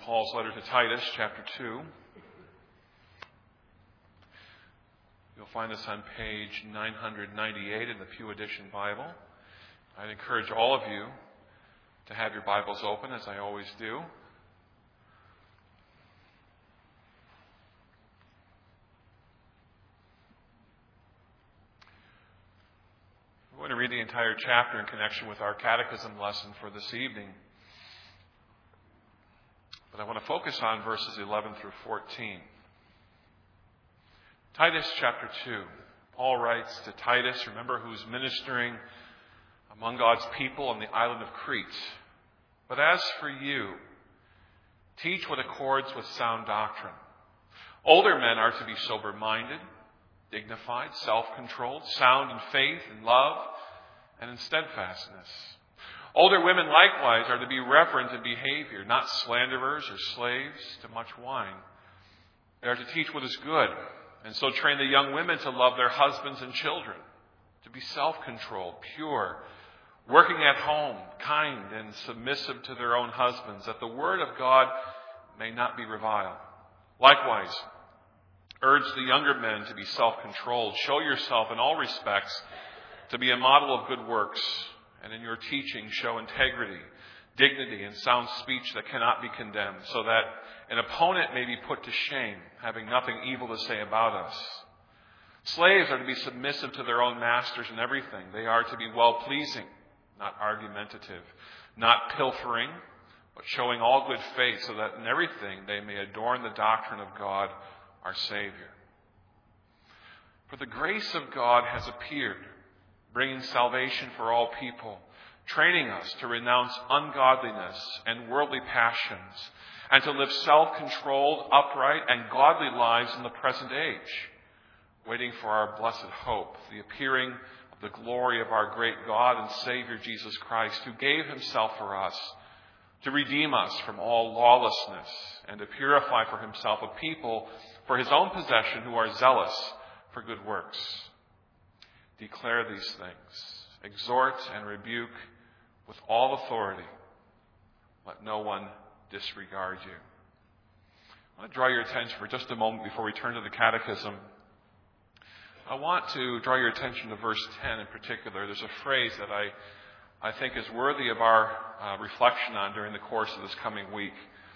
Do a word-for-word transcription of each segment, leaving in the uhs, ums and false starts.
Paul's letter to Titus, chapter two. You'll find this on page nine ninety-eight in the Pew Edition Bible. I'd encourage all of you to have your Bibles open, as I always do. I'm going to read the entire chapter in connection with our catechism lesson for this evening. But I want to focus on verses eleven through fourteen. Titus chapter two. Paul writes to Titus, remember, who's ministering among God's people on the island of Crete. But as for you, teach what accords with sound doctrine. Older men are to be sober-minded, dignified, self-controlled, sound in faith and love, and in steadfastness. Older women likewise are to be reverent in behavior, not slanderers or slaves to much wine. They are to teach what is good, and so train the young women to love their husbands and children, to be self-controlled, pure, working at home, kind and submissive to their own husbands, that the word of God may not be reviled. Likewise, urge the younger men to be self-controlled. Show yourself in all respects to be a model of good works, and in your teaching show integrity, dignity, and sound speech that cannot be condemned, so that an opponent may be put to shame, having nothing evil to say about us. Slaves are to be submissive to their own masters in everything. They are to be well-pleasing, not argumentative, not pilfering, but showing all good faith, so that in everything they may adorn the doctrine of God, our Savior. For the grace of God has appeared, bringing salvation for all people, training us to renounce ungodliness and worldly passions, and to live self-controlled, upright, and godly lives in the present age, waiting for our blessed hope, the appearing of the glory of our great God and Savior Jesus Christ, who gave himself for us to redeem us from all lawlessness and to purify for himself a people for his own possession who are zealous for good works. Declare these things, exhort and rebuke with all authority. Let no one disregard you. I want to draw your attention for just a moment before we turn to the catechism. I want to draw your attention to verse ten in particular. There's a phrase that I, I think is worthy of our uh, reflection on during the course of this coming week.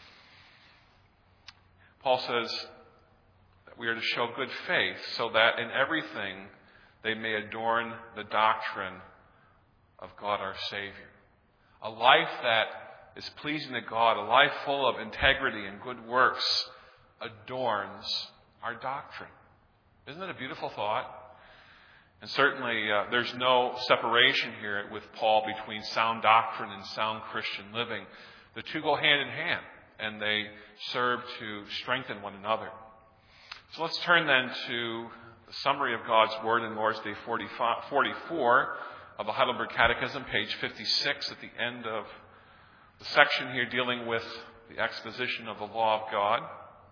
Paul says that we are to show good faith so that in everything they may adorn the doctrine of God our Savior. A life that is pleasing to God, a life full of integrity and good works, adorns our doctrine. Isn't it a beautiful thought? And certainly uh, there's no separation here with Paul between sound doctrine and sound Christian living. The two go hand in hand, and they serve to strengthen one another. So let's turn then to the summary of God's Word in Lord's Day forty-four of the Heidelberg Catechism, page fifty-six, at the end of the section here dealing with the exposition of the law of God.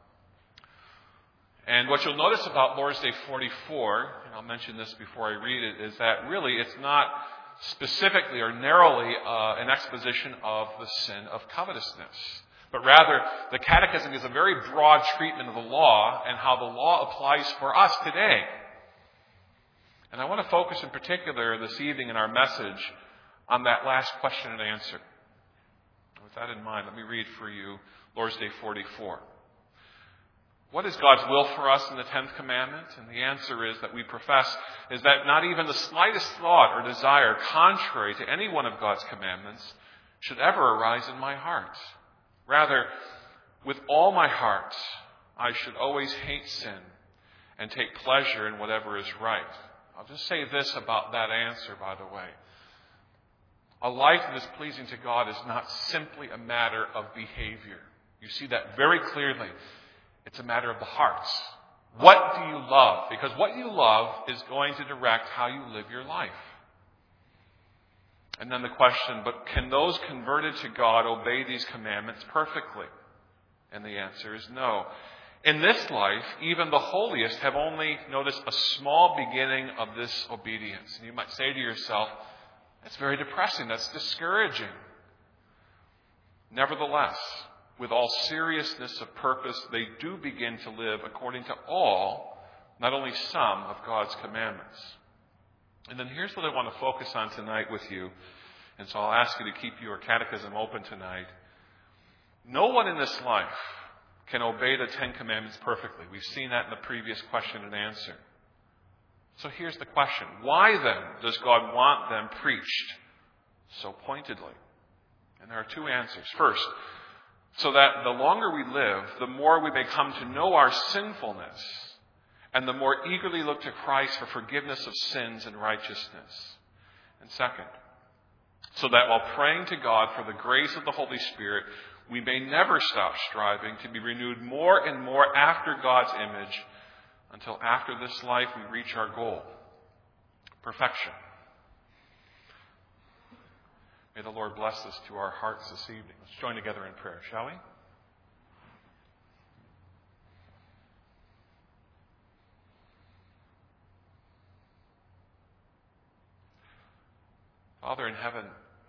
And what you'll notice about Lord's Day forty-four, and I'll mention this before I read it, is that really it's not specifically or narrowly uh, an exposition of the sin of covetousness. But rather, the Catechism gives a very broad treatment of the law and how the law applies for us today. And I want to focus in particular this evening in our message on that last question and answer. With that in mind, let me read for you Lord's Day forty-four. What is God's will for us in the tenth commandment? And the answer is that we profess is that not even the slightest thought or desire contrary to any one of God's commandments should ever arise in my heart. Rather, with all my heart, I should always hate sin and take pleasure in whatever is right. I'll just say this about that answer, by the way. A life that is pleasing to God is not simply a matter of behavior. You see that very clearly. It's a matter of the hearts. What do you love? Because what you love is going to direct how you live your life. And then the question, but can those converted to God obey these commandments perfectly? And the answer is no. In this life, even the holiest have only noticed a small beginning of this obedience. And you might say to yourself, that's very depressing. That's discouraging. Nevertheless, with all seriousness of purpose, they do begin to live according to all, not only some, of God's commandments. And then here's what I want to focus on tonight with you. And so I'll ask you to keep your catechism open tonight. No one in this life can obey the Ten Commandments perfectly. We've seen that in the previous question and answer. So here's the question. Why then does God want them preached so pointedly? And there are two answers. First, so that the longer we live, the more we may come to know our sinfulness, and the more eagerly look to Christ for forgiveness of sins and righteousness. And second, so that while praying to God for the grace of the Holy Spirit, we may never stop striving to be renewed more and more after God's image until after this life we reach our goal, perfection. May the Lord bless this to our hearts this evening. Let's join together in prayer, shall we? Father in heaven,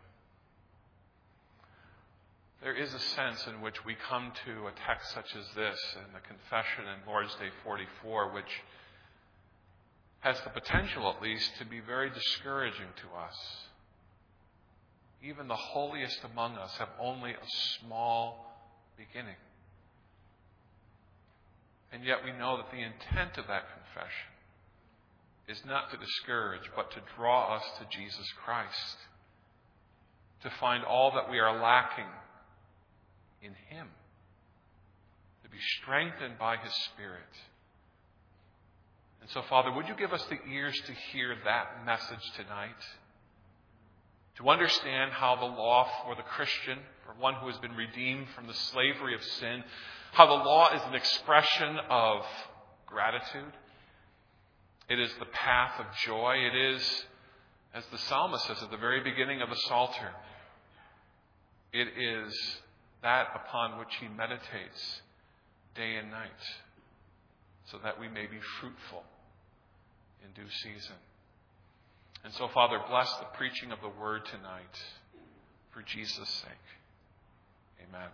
there is a sense in which we come to a text such as this in the confession in Lord's Day forty-four, which has the potential, at least, to be very discouraging to us. Even the holiest among us have only a small beginning. And yet we know that the intent of that confession is not to discourage, but to draw us to Jesus Christ, to find all that we are lacking in Him, to be strengthened by His Spirit. And so, Father, would you give us the ears to hear that message tonight? To understand how the law for the Christian, for one who has been redeemed from the slavery of sin, how the law is an expression of gratitude. It is the path of joy. It is, as the psalmist says at the very beginning of the Psalter, it is that upon which he meditates day and night, so that we may be fruitful in due season. And so, Father, bless the preaching of the word tonight for Jesus' sake. Amen.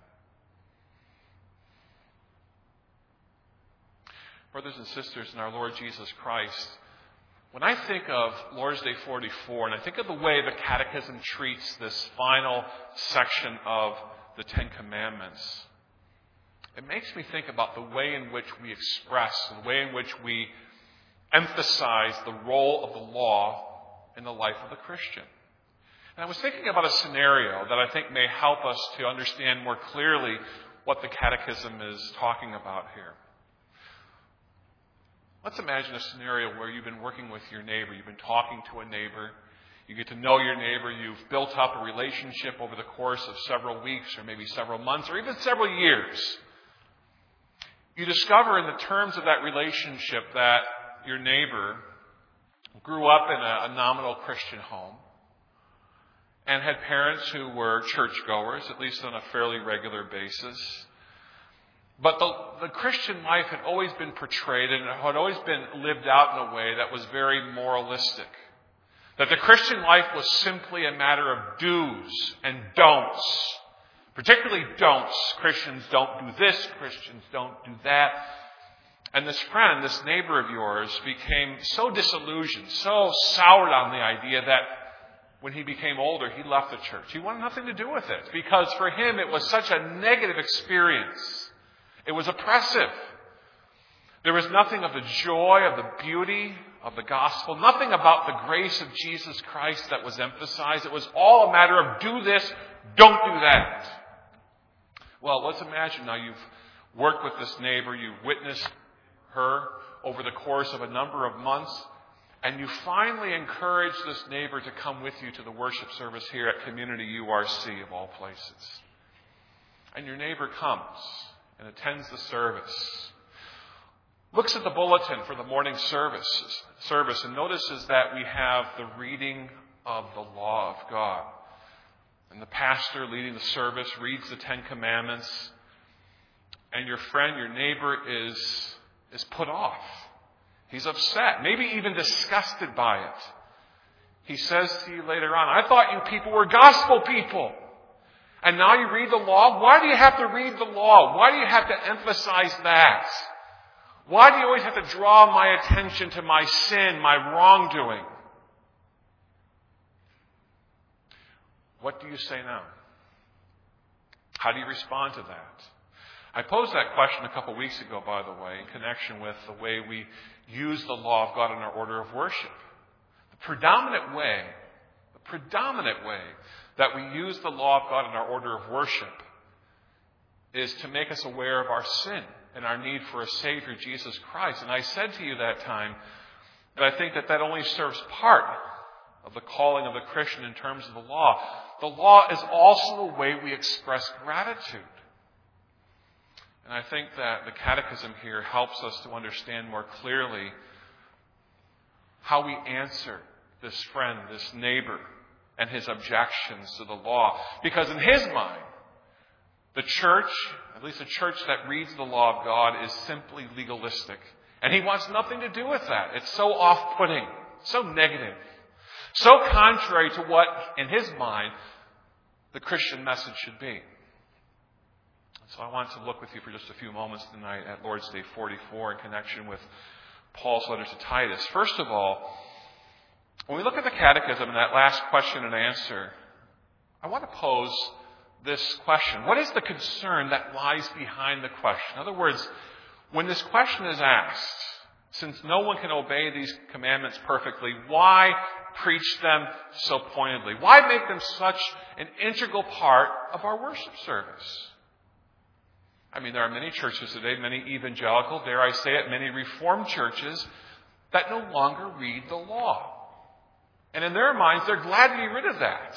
Brothers and sisters in our Lord Jesus Christ, when I think of Lord's Day forty-four, and I think of the way the Catechism treats this final section of the Ten Commandments, it makes me think about the way in which we express, the way in which we emphasize the role of the law in the life of the Christian. And I was thinking about a scenario that I think may help us to understand more clearly what the Catechism is talking about here. Let's imagine a scenario where you've been working with your neighbor. You've been talking to a neighbor. You get to know your neighbor. You've built up a relationship over the course of several weeks or maybe several months or even several years. You discover in the terms of that relationship that your neighbor grew up in a, a nominal Christian home and had parents who were churchgoers, at least on a fairly regular basis. But the, the Christian life had always been portrayed and it had always been lived out in a way that was very moralistic. That the Christian life was simply a matter of do's and don'ts. Particularly don'ts. Christians don't do this, Christians don't do that. And this friend, this neighbor of yours, became so disillusioned, so soured on the idea that when he became older, he left the church. He wanted nothing to do with it because for him it was such a negative experience. It was oppressive. There was nothing of the joy, of the beauty of the gospel, nothing about the grace of Jesus Christ that was emphasized. It was all a matter of do this, don't do that. Well, let's imagine now you've worked with this neighbor, you've witnessed her over the course of a number of months, and you finally encourage this neighbor to come with you to the worship service here at Community U R C of all places. And your neighbor comes and attends the service, looks at the bulletin for the morning service, service and notices that we have the reading of the law of God. And the pastor leading the service reads the Ten Commandments, and your friend, your neighbor, is, is put off. He's upset, maybe even disgusted by it. He says to you later on, I thought you people were gospel people. And now you read the law. Why do you have to read the law? Why do you have to emphasize that? Why do you always have to draw my attention to my sin, my wrongdoing? What do you say now? How do you respond to that? I posed that question a couple weeks ago, by the way, in connection with the way we use the law of God in our order of worship. The predominant way, the predominant way that we use the law of God in our order of worship is to make us aware of our sin and our need for a Savior, Jesus Christ. And I said to you that time that I think that that only serves part of the calling of the Christian in terms of the law. The law is also a way we express gratitude. And I think that the Catechism here helps us to understand more clearly how we answer this friend, this neighbor, and his objections to the law. Because in his mind, the church, at least a church that reads the law of God, is simply legalistic. And he wants nothing to do with that. It's so off-putting, so negative, so contrary to what, in his mind, the Christian message should be. So I want to look with you for just a few moments tonight at Lord's Day forty-four in connection with Paul's letter to Titus. First of all, when we look at the Catechism and that last question and answer, I want to pose this question. What is the concern that lies behind the question? In other words, when this question is asked, since no one can obey these commandments perfectly, why preach them so pointedly? Why make them such an integral part of our worship service? I mean, there are many churches today, many evangelical, dare I say it, many Reformed churches that no longer read the law. And in their minds, they're glad to be rid of that.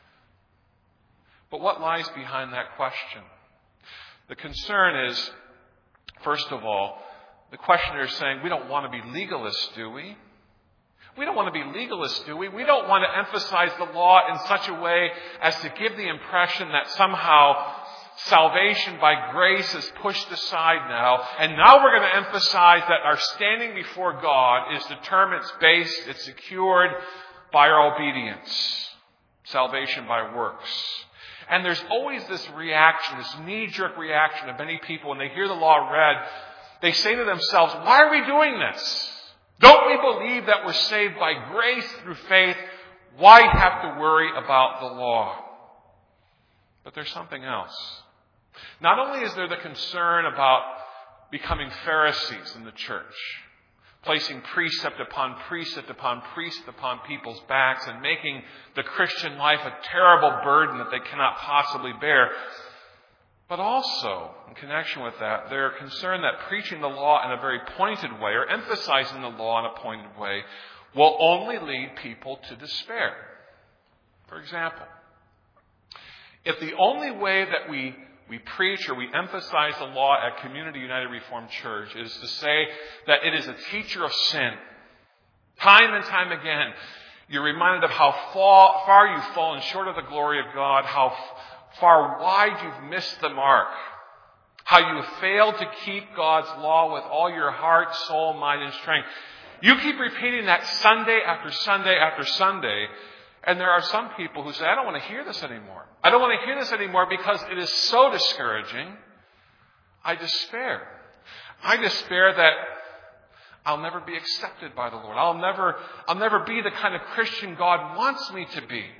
But what lies behind that question? The concern is, first of all, the questioner is saying, we don't want to be legalists, do we? We don't want to be legalists, do we? We don't want to emphasize the law in such a way as to give the impression that somehow salvation by grace is pushed aside now, and now we're going to emphasize that our standing before God is determined, it's based, it's secured by our obedience. Salvation by works. And there's always this reaction, this knee-jerk reaction of many people when they hear the law read. They say to themselves, why are we doing this? Don't we believe that we're saved by grace through faith? Why have to worry about the law? But there's something else. Not only is there the concern about becoming Pharisees in the church, placing precept upon precept upon precept upon people's backs and making the Christian life a terrible burden that they cannot possibly bear. But also, in connection with that, they're concerned that preaching the law in a very pointed way or emphasizing the law in a pointed way will only lead people to despair. For example, if the only way that we we preach or we emphasize the law at Community United Reformed Church is to say that it is a teacher of sin, time and time again, you're reminded of how far, far you've fallen short of the glory of God, how far wide you've missed the mark, how you have failed to keep God's law with all your heart, soul, mind, and strength. You keep repeating that Sunday after Sunday after Sunday, and there are some people who say, I don't want to hear this anymore. I don't want to hear this anymore because it is so discouraging. I despair. I despair that I'll never be accepted by the Lord. I'll never, I'll never be the kind of Christian God wants me to be.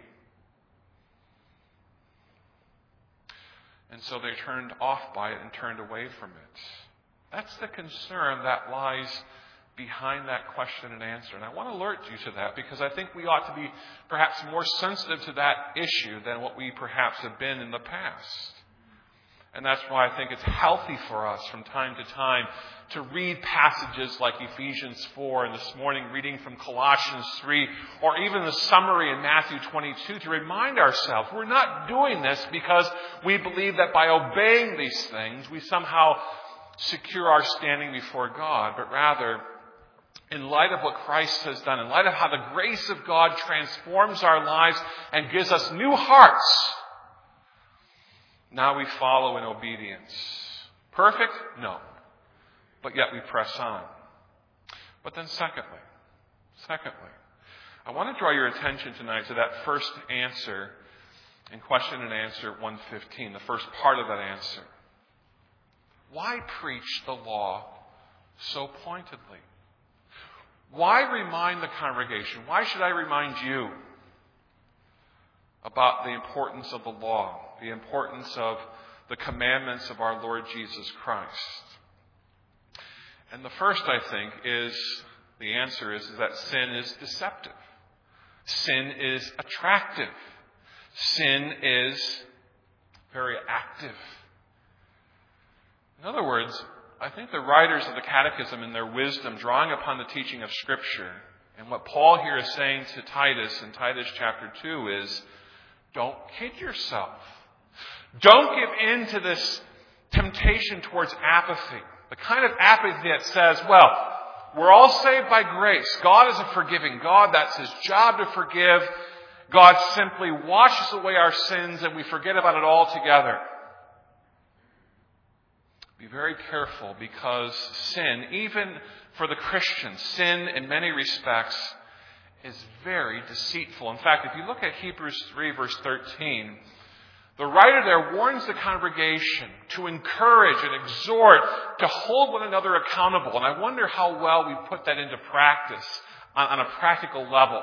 And so they turned off by it and turned away from it. That's the concern that lies behind that question and answer. And I want to alert you to that because I think we ought to be perhaps more sensitive to that issue than what we perhaps have been in the past. And that's why I think it's healthy for us from time to time to read passages like Ephesians four and this morning reading from Colossians three or even the summary in Matthew twenty-two to remind ourselves we're not doing this because we believe that by obeying these things we somehow secure our standing before God, but rather in light of what Christ has done, in light of how the grace of God transforms our lives and gives us new hearts, now we follow in obedience. Perfect? No. But yet we press on. But then secondly, secondly, I want to draw your attention tonight to that first answer in question and answer one fifteen, the first part of that answer. Why preach the law so pointedly? Why remind the congregation? Why should I remind you about the importance of the law, the importance of the commandments of our Lord Jesus Christ? And the first, I think, is, the answer is, is that sin is deceptive. Sin is attractive. Sin is very active. In other words, I think the writers of the Catechism, in their wisdom, drawing upon the teaching of Scripture, and what Paul here is saying to Titus in Titus chapter two is, don't kid yourself. Don't give in to this temptation towards apathy. The kind of apathy that says, well, we're all saved by grace. God is a forgiving God. That's His job to forgive. God simply washes away our sins and we forget about it altogether. Be very careful, because sin, even for the Christian, sin in many respects is very deceitful. In fact, if you look at Hebrews three, verse thirteen, the writer there warns the congregation to encourage and exhort, to hold one another accountable. And I wonder how well we put that into practice on, on a practical level.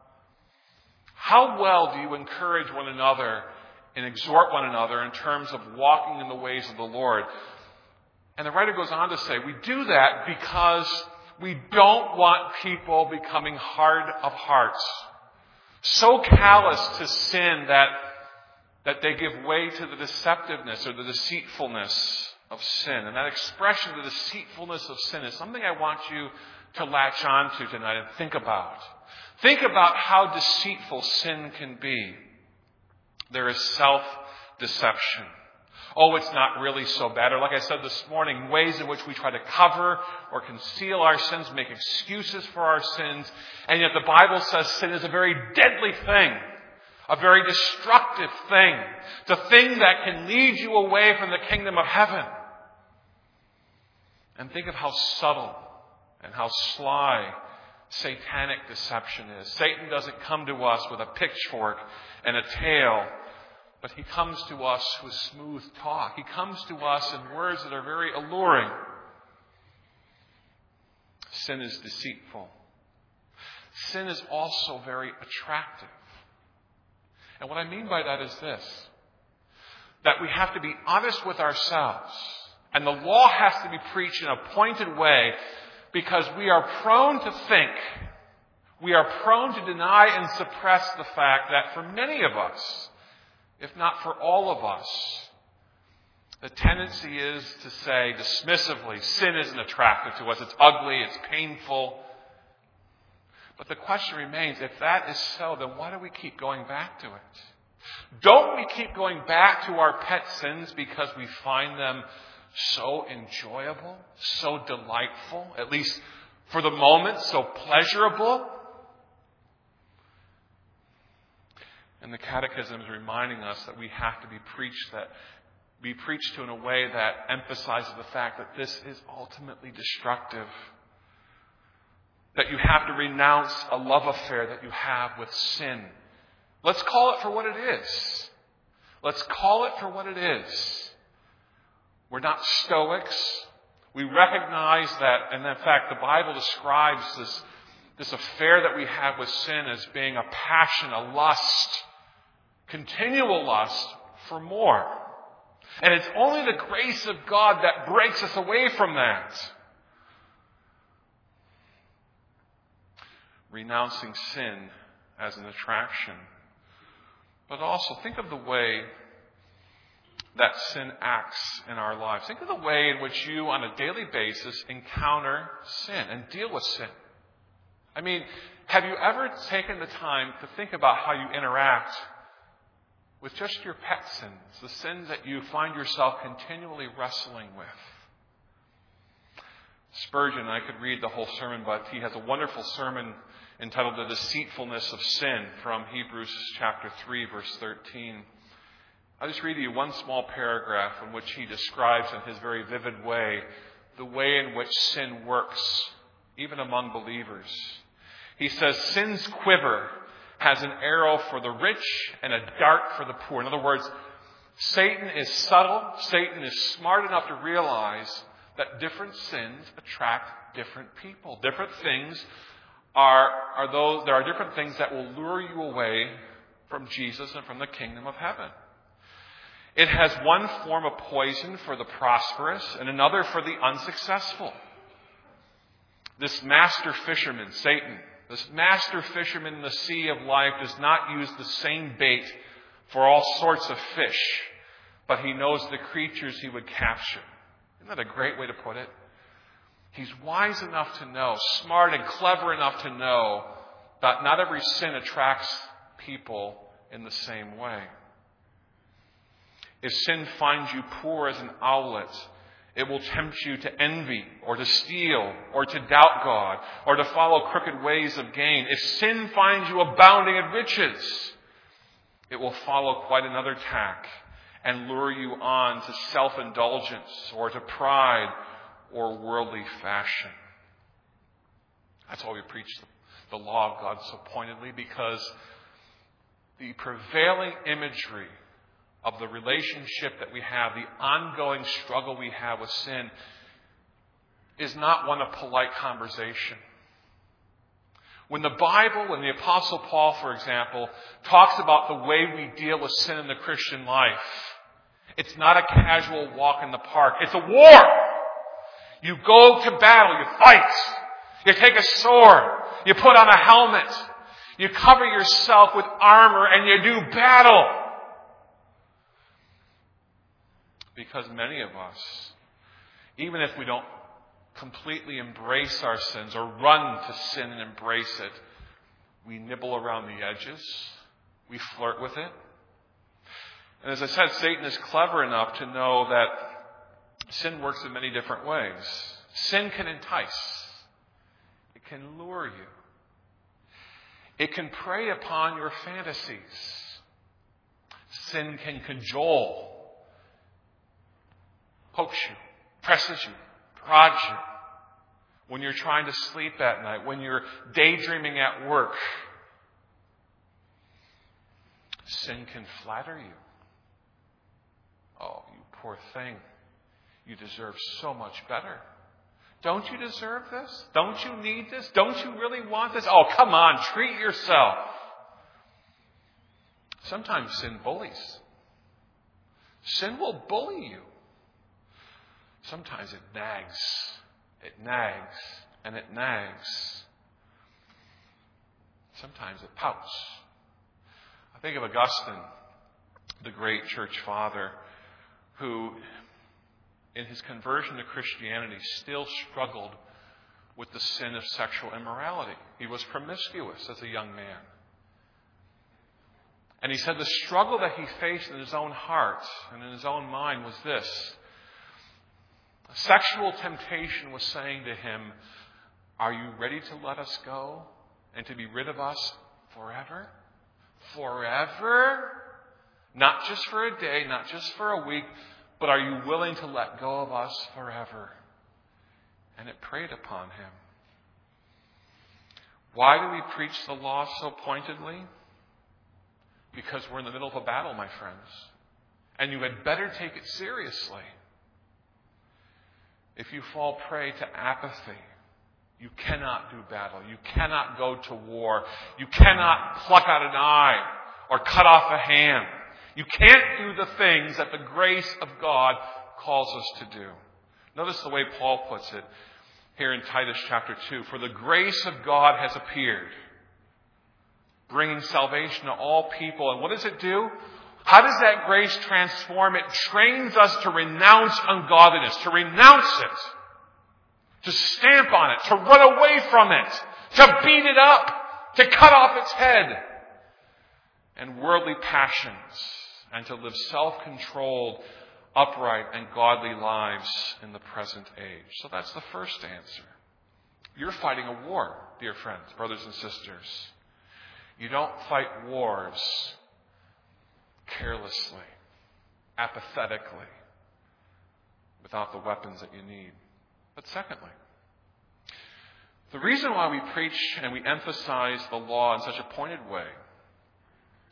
How well do you encourage one another and exhort one another in terms of walking in the ways of the Lord? And the writer goes on to say, we do that because we don't want people becoming hard of hearts, so callous to sin that, that they give way to the deceptiveness or the deceitfulness of sin. And that expression, the deceitfulness of sin, is something I want you to latch on to tonight and think about. Think about how deceitful sin can be. There is self-deception. Oh, it's not really so bad. Or like I said this morning, ways in which we try to cover or conceal our sins, make excuses for our sins. And yet the Bible says sin is a very deadly thing, a very destructive thing, the thing that can lead you away from the kingdom of heaven. And think of how subtle and how sly satanic deception is. Satan doesn't come to us with a pitchfork and a tail, but he comes to us with smooth talk. He comes to us in words that are very alluring. Sin is deceitful. Sin is also very attractive. And what I mean by that is this, that we have to be honest with ourselves. And the law has to be preached in a pointed way, because we are prone to think, we are prone to deny and suppress the fact that for many of us, if not for all of us, the tendency is to say dismissively, sin isn't attractive to us, it's ugly, it's painful. But the question remains, if that is so, then why do we keep going back to it? Don't we keep going back to our pet sins because we find them so enjoyable, so delightful, at least for the moment, so pleasurable? And the Catechism is reminding us that we have to be preached that be preached to in a way that emphasizes the fact that this is ultimately destructive. That you have to renounce a love affair that you have with sin. Let's call it for what it is. Let's call it for what it is. We're not Stoics. We recognize that, and in fact, the Bible describes this, this affair that we have with sin as being a passion, a lust, continual lust for more. And it's only the grace of God that breaks us away from that. Renouncing sin as an attraction. But also think of the way that sin acts in our lives. Think of the way in which you, on a daily basis, encounter sin and deal with sin. I mean, have you ever taken the time to think about how you interact with just your pet sins, the sins that you find yourself continually wrestling with? Spurgeon, I could read the whole sermon, but he has a wonderful sermon entitled The Deceitfulness of Sin from Hebrews chapter three, verse thirteen. I'll just read you one small paragraph in which he describes in his very vivid way the way in which sin works, even among believers. He says, "Sin's quiver has an arrow for the rich and a dart for the poor. In other words, Satan is subtle. Satan is smart enough to realize that different sins attract different people. Different things are, are those, there are different things that will lure you away from Jesus and from the kingdom of heaven. It has one form of poison for the prosperous and another for the unsuccessful. This master fisherman, Satan, this master fisherman in the sea of life does not use the same bait for all sorts of fish, but he knows the creatures he would capture. Isn't that a great way to put it? He's wise enough to know, smart and clever enough to know that not every sin attracts people in the same way. If sin finds you poor as an owlet, it will tempt you to envy or to steal or to doubt God or to follow crooked ways of gain. If sin finds you abounding in riches, it will follow quite another tack and lure you on to self-indulgence or to pride or worldly fashion. That's why we preach the law of God so pointedly, because the prevailing imagery of the relationship that we have, the ongoing struggle we have with sin, is not one of polite conversation. When the Bible, when the Apostle Paul, for example, talks about the way we deal with sin in the Christian life, it's not a casual walk in the park. It's a war. You go to battle. You fight. You take a sword. You put on a helmet. You cover yourself with armor and you do battle. Because many of us, even if we don't completely embrace our sins or run to sin and embrace it, we nibble around the edges. We flirt with it. And as I said, Satan is clever enough to know that sin works in many different ways. Sin can entice. It can lure you. It can prey upon your fantasies. Sin can cajole, pokes you, presses you, prods you. When you're trying to sleep at night, when you're daydreaming at work, sin can flatter you. Oh, you poor thing. You deserve so much better. Don't you deserve this? Don't you need this? Don't you really want this? Oh, come on, treat yourself. Sometimes sin bullies. Sin will bully you. Sometimes it nags. It nags and it nags. Sometimes it pouts. I think of Augustine, the great church father, who in his conversion to Christianity still struggled with the sin of sexual immorality. He was promiscuous as a young man. And he said the struggle that he faced in his own heart and in his own mind was this. Sexual temptation was saying to him, are you ready to let us go and to be rid of us forever? Forever? Not just for a day, not just for a week, but are you willing to let go of us forever? And it preyed upon him. Why do we preach the law so pointedly? Because we're in the middle of a battle, my friends. And you had better take it seriously. If you fall prey to apathy, you cannot do battle. You cannot go to war. You cannot pluck out an eye or cut off a hand. You can't do the things that the grace of God calls us to do. Notice the way Paul puts it here in Titus chapter two. For the grace of God has appeared, bringing salvation to all people. And what does it do? How does that grace transform? It trains us to renounce ungodliness, to renounce it, to stamp on it, to run away from it, to beat it up, to cut off its head, and worldly passions, and to live self-controlled, upright, and godly lives in the present age. So that's the first answer. You're fighting a war, dear friends, brothers and sisters. You don't fight wars carelessly, apathetically, without the weapons that you need. But secondly, the reason why we preach and we emphasize the law in such a pointed way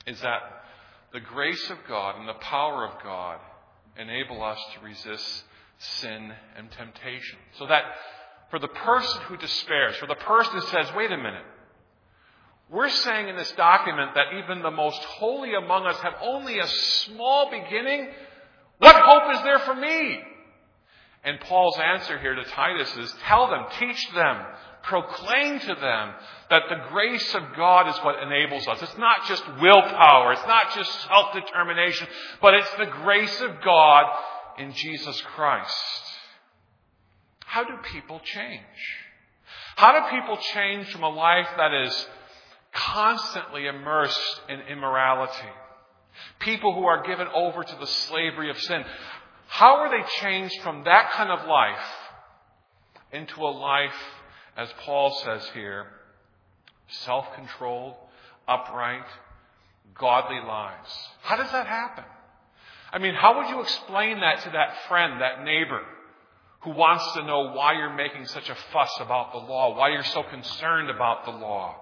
is that the grace of God and the power of God enable us to resist sin and temptation. So that for the person who despairs, for the person who says, wait a minute, we're saying in this document that even the most holy among us have only a small beginning. What hope is there for me? And Paul's answer here to Titus is, tell them, teach them, proclaim to them that the grace of God is what enables us. It's not just willpower. It's not just self-determination, but it's the grace of God in Jesus Christ. How do people change? How do people change from a life that is constantly immersed in immorality? People who are given over to the slavery of sin. How are they changed from that kind of life into a life, as Paul says here, self-controlled, upright, godly lives? How does that happen? I mean, how would you explain that to that friend, that neighbor, who wants to know why you're making such a fuss about the law, why you're so concerned about the law?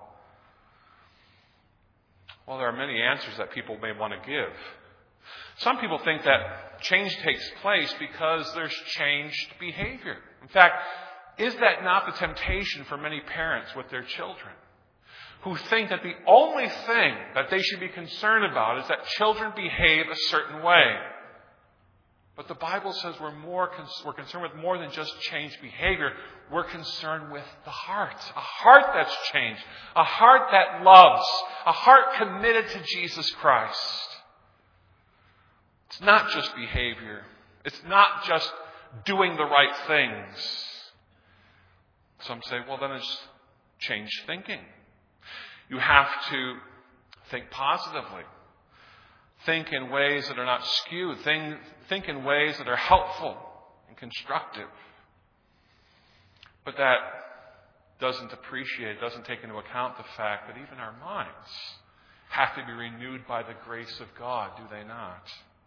Well, there are many answers that people may want to give. Some people think that change takes place because there's changed behavior. In fact, is that not the temptation for many parents with their children, who think that the only thing that they should be concerned about is that children behave a certain way? But the Bible says we're more we're concerned with more than just changed behavior. We're concerned with the heart. A heart that's changed. A heart that loves. A heart committed to Jesus Christ. It's not just behavior. It's not just doing the right things. Some say, well, then it's change thinking. You have to think positively. Think in ways that are not skewed. Think, think in ways that are helpful and constructive. But that doesn't appreciate, doesn't take into account the fact that even our minds have to be renewed by the grace of God, do they not?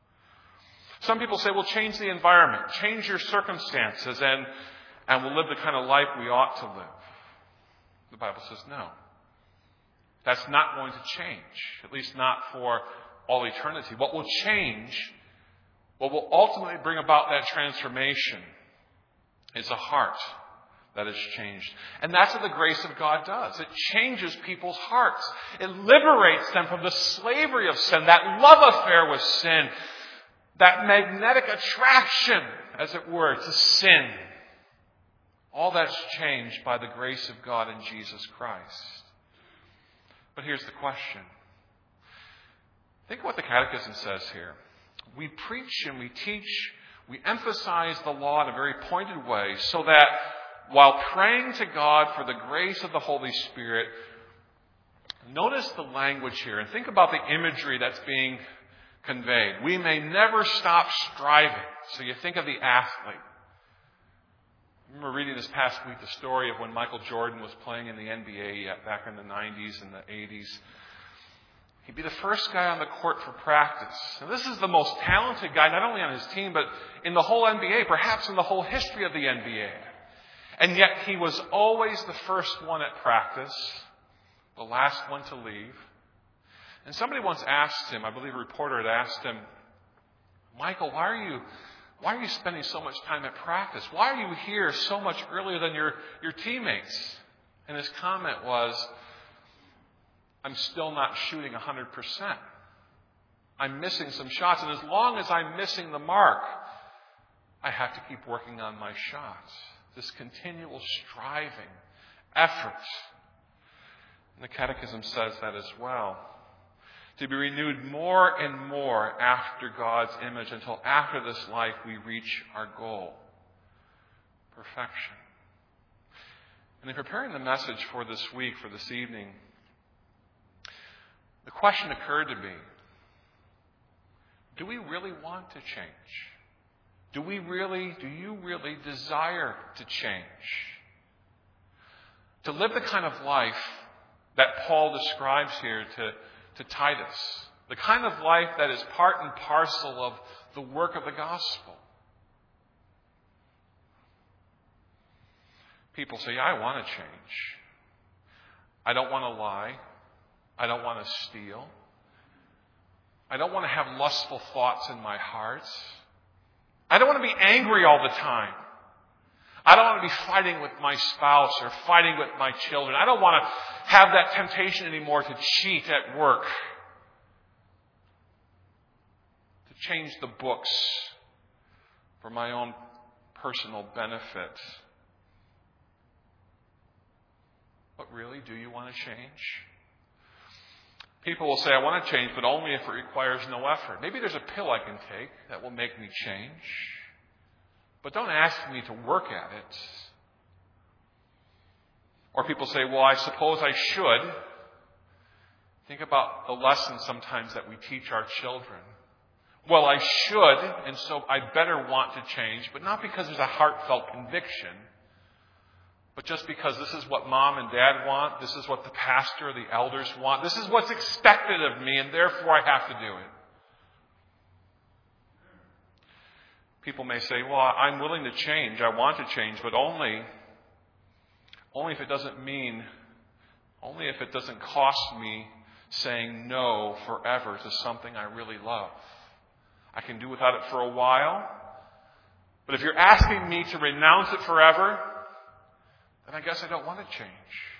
Some people say, well, change the environment, change your circumstances, and, and we'll live the kind of life we ought to live. The Bible says no. That's not going to change, at least not for all eternity. What will change, what will ultimately bring about that transformation, is a heart that is changed. And that's what the grace of God does. It changes people's hearts. It liberates them from the slavery of sin, that love affair with sin, that magnetic attraction, as it were, to sin. All that's changed by the grace of God in Jesus Christ. But here's the question. Think of what the Catechism says here. We preach and we teach, we emphasize the law in a very pointed way so that while praying to God for the grace of the Holy Spirit, notice the language here and think about the imagery that's being conveyed. We may never stop striving. So you think of the athlete. I remember reading this past week the story of when Michael Jordan was playing in the N B A back in the nineties and the eighties. He'd be the first guy on the court for practice. And this is the most talented guy, not only on his team, but in the whole N B A, perhaps in the whole history of the N B A. And yet he was always the first one at practice, the last one to leave. And somebody once asked him, I believe a reporter had asked him, Michael, why are you why are you spending so much time at practice? Why are you here so much earlier than your, your teammates? And his comment was, I'm still not shooting one hundred percent. I'm missing some shots. And as long as I'm missing the mark, I have to keep working on my shots. This continual striving, effort. And the Catechism says that as well. To be renewed more and more after God's image until after this life we reach our goal. Perfection. And in preparing the message for this week, for this evening, the question occurred to me, do we really want to change? Do we really, do you really desire to change? To live the kind of life that Paul describes here to, to Titus. The kind of life that is part and parcel of the work of the gospel. People say, yeah, I want to change. I don't want to lie. I don't want to steal. I don't want to have lustful thoughts in my heart. I don't want to be angry all the time. I don't want to be fighting with my spouse or fighting with my children. I don't want to have that temptation anymore to cheat at work, to change the books for my own personal benefit. But really, do you want to change? People will say, I want to change, but only if it requires no effort. Maybe there's a pill I can take that will make me change. But don't ask me to work at it. Or people say, well, I suppose I should. Think about the lessons sometimes that we teach our children. Well, I should, and so I better want to change, but not because there's a heartfelt conviction, but just because this is what mom and dad want, this is what the pastor or the elders want, this is what's expected of me, and therefore I have to do it. People may say, well, I'm willing to change, I want to change, but only, only if it doesn't mean, only if it doesn't cost me saying no forever to something I really love. I can do without it for a while, but if you're asking me to renounce it forever, then I guess I don't want to change.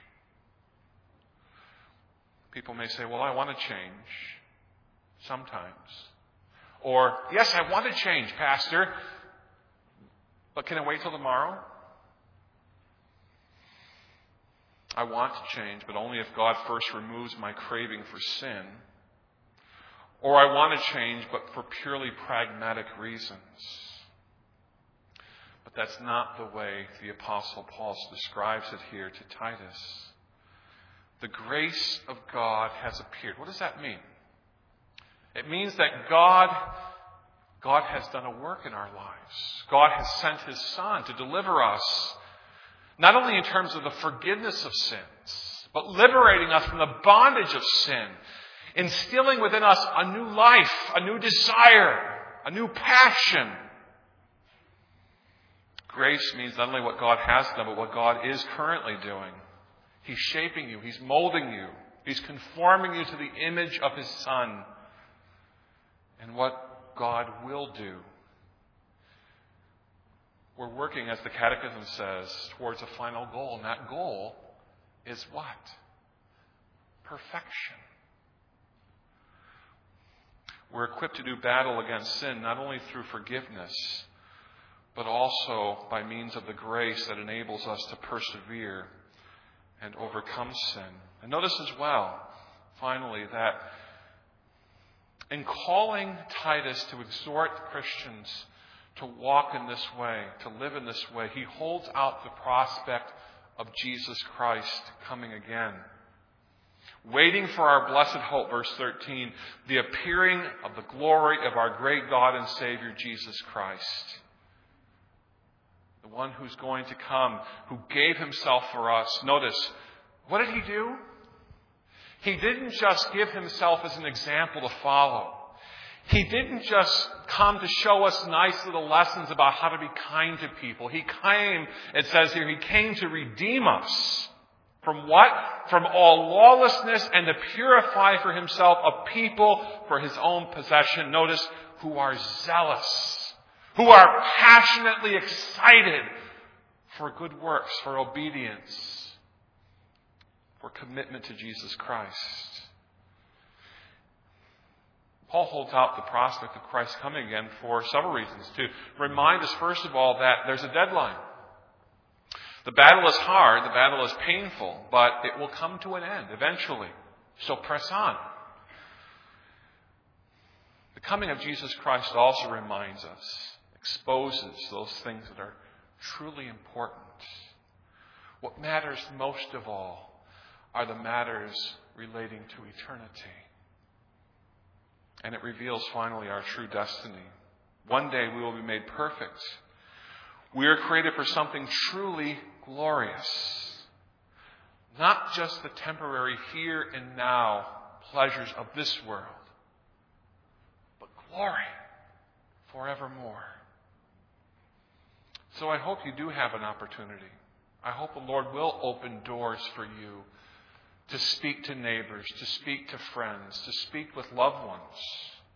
People may say, well, I want to change sometimes. Or, yes, I want to change, Pastor, but can I wait till tomorrow? I want to change, but only if God first removes my craving for sin. Or I want to change, but for purely pragmatic reasons. But that's not the way the Apostle Paul describes it here to Titus. The grace of God has appeared. What does that mean? It means that God, God has done a work in our lives. God has sent His Son to deliver us, not only in terms of the forgiveness of sins, but liberating us from the bondage of sin, instilling within us a new life, a new desire, a new passion. Grace means not only what God has done, but what God is currently doing. He's shaping you. He's molding you. He's conforming you to the image of His Son. And what God will do. We're working, as the Catechism says, towards a final goal. And that goal is what? Perfection. We're equipped to do battle against sin, not only through forgiveness, but also by means of the grace that enables us to persevere and overcome sin. And notice as well, finally, that in calling Titus to exhort Christians to walk in this way, to live in this way, he holds out the prospect of Jesus Christ coming again. Waiting for our blessed hope, verse thirteen, the appearing of the glory of our great God and Savior, Jesus Christ. The one who's going to come, who gave Himself for us. Notice, what did He do? He didn't just give Himself as an example to follow. He didn't just come to show us nice little lessons about how to be kind to people. He came, it says here, He came to redeem us. From what? From all lawlessness, and to purify for Himself a people for His own possession. Notice, who are zealous, who are passionately excited for good works, for obedience, for commitment to Jesus Christ. Paul holds out the prospect of Christ coming again for several reasons. To remind us, first of all, that there's a deadline. The battle is hard, the battle is painful, but it will come to an end eventually. So press on. The coming of Jesus Christ also reminds us, exposes those things that are truly important. What matters most of all are the matters relating to eternity. And it reveals finally our true destiny. One day we will be made perfect. We are created for something truly glorious. Not just the temporary here and now pleasures of this world, but glory forevermore. So I hope you do have an opportunity. I hope the Lord will open doors for you to speak to neighbors, to speak to friends, to speak with loved ones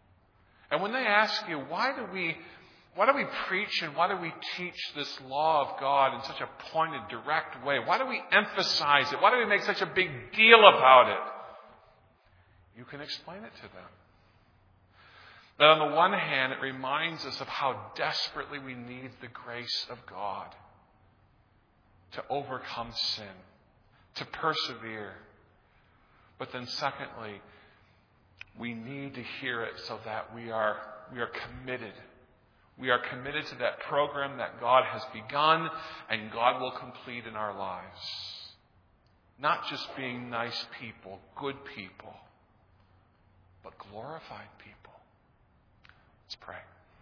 And when they ask you, why do we why do we preach and why do we teach this law of God in such a pointed, direct way? Why do we emphasize it? Why do we make such a big deal about it? You can explain it to them. That on the one hand, it reminds us of how desperately we need the grace of God to overcome sin, to persevere. But then secondly, we need to hear it so that we are, we are committed. We are committed to that program that God has begun and God will complete in our lives. Not just being nice people, good people, but glorified people. Let's pray.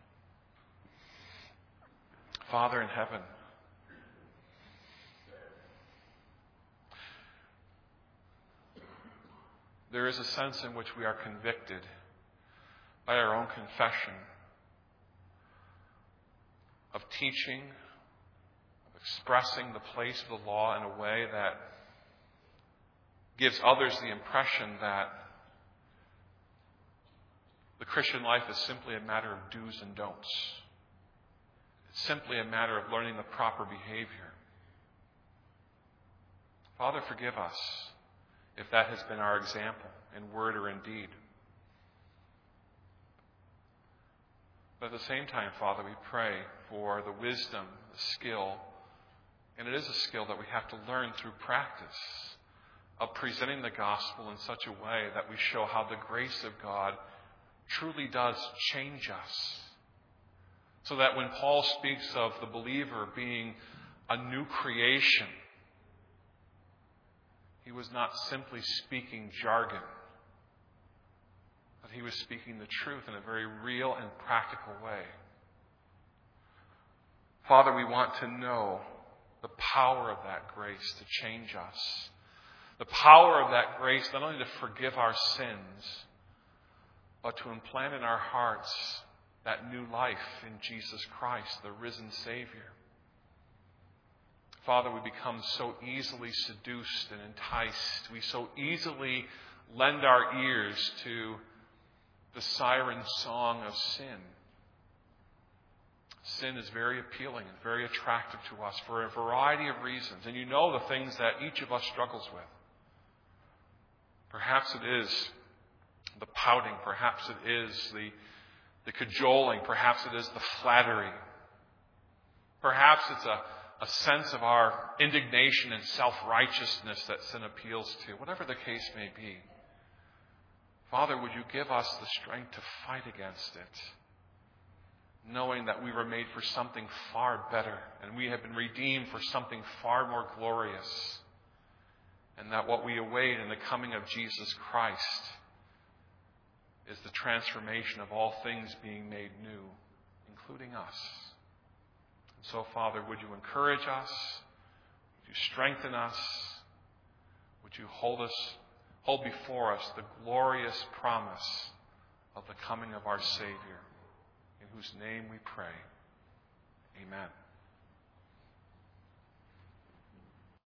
Father in heaven, there is a sense in which we are convicted by our own confession of teaching, of expressing the place of the law in a way that gives others the impression that the Christian life is simply a matter of do's and don'ts. It's simply a matter of learning the proper behavior. Father, forgive us if that has been our example in word or in deed. But at the same time, Father, we pray for the wisdom, the skill, and it is a skill that we have to learn through practice, of presenting the gospel in such a way that we show how the grace of God truly does change us. So that when Paul speaks of the believer being a new creation, he was not simply speaking jargon, but he was speaking the truth in a very real and practical way. Father, we want to know the power of that grace to change us. The power of that grace not only to forgive our sins, but to implant in our hearts that new life in Jesus Christ, the risen Savior. Father, we become so easily seduced and enticed. We so easily lend our ears to the siren song of sin. Sin is very appealing and very attractive to us for a variety of reasons. And you know the things that each of us struggles with. Perhaps it is the pouting. Perhaps it is the, the cajoling. Perhaps it is the flattery. Perhaps it's a, a sense of our indignation and self-righteousness that sin appeals to. Whatever the case may be. Father, would you give us the strength to fight against it, knowing that we were made for something far better and we have been redeemed for something far more glorious, and that what we await in the coming of Jesus Christ is the transformation of all things being made new, including us. And so, Father, would you encourage us? Would you strengthen us? Would you hold us, hold before us the glorious promise of the coming of our Savior, in whose name we pray. Amen.